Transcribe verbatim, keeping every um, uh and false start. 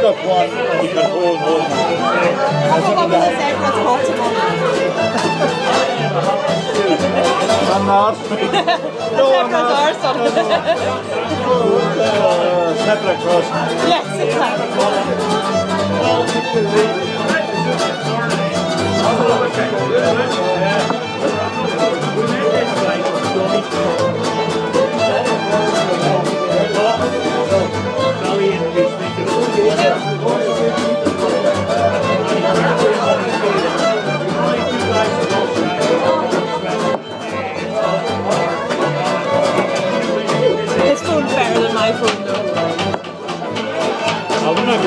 up one and you can hold home. How about what was say for Portugal? I'm not. No, I'm not. That's No, no. Oh, uh, zebra crossing. Yes, exactly.